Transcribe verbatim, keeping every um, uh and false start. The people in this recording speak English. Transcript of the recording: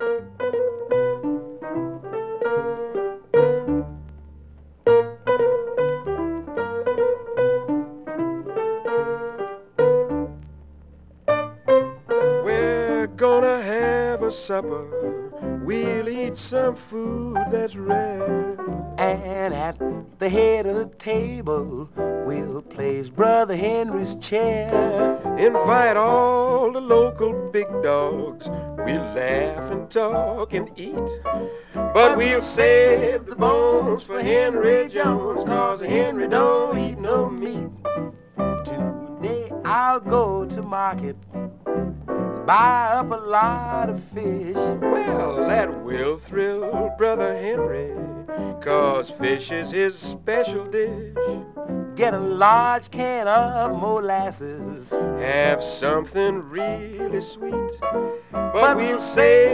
We're gonna have a supper. We'll eat some food that's rare. And at the head of the table, we'll place Brother Henry's chair. Invite all the local big dogs. We'll laugh and talk and eat. But we'll save the bones for Henry Jones, 'cause Henry don't eat no meat. Today I'll go to market, buy up a lot of fish. Well, that will thrill Brother Henry, 'cause fish is his special dish. Get a large can of molasses, Have something really sweet, but we'll save